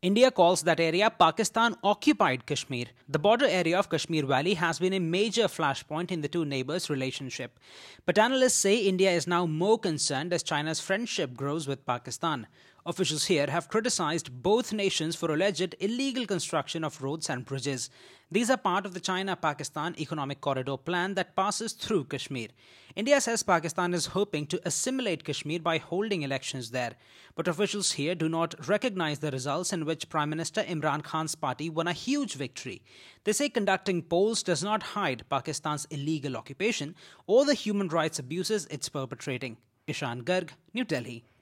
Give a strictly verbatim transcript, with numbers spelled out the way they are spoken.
India calls that area Pakistan-occupied Kashmir. The border area of Kashmir Valley has been a major flashpoint in the two neighbors' relationship. But analysts say India is now more concerned as China's friendship grows with Pakistan. Officials here have criticized both nations for alleged illegal construction of roads and bridges. These are part of the China-Pakistan Economic Corridor plan that passes through Kashmir. India says Pakistan is hoping to assimilate Kashmir by holding elections there. But officials here do not recognize the results in which Prime Minister Imran Khan's party won a huge victory. They say conducting polls does not hide Pakistan's illegal occupation or the human rights abuses it's perpetrating. Ishan Garg, New Delhi.